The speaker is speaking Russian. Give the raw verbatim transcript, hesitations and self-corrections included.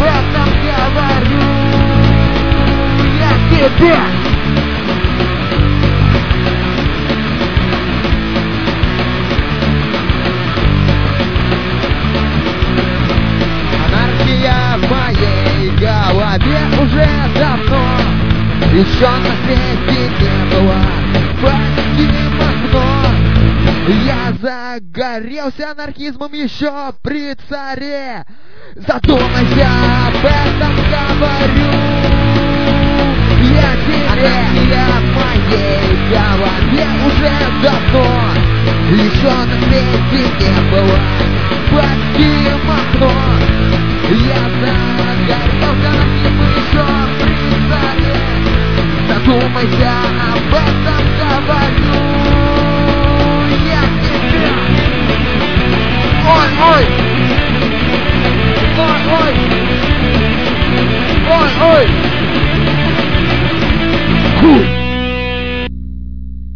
этом говорю я тебе. Анархия в моей голове уже давно, еще на свете не было таким окно. Я загорелся анархизмом еще при царе. Задумайся, об этом говорю я тебе. Анархия в моей голове уже давно, еще на свете не было таким окно. Я загорелся анархизмом еще при царе. Задумайся об этом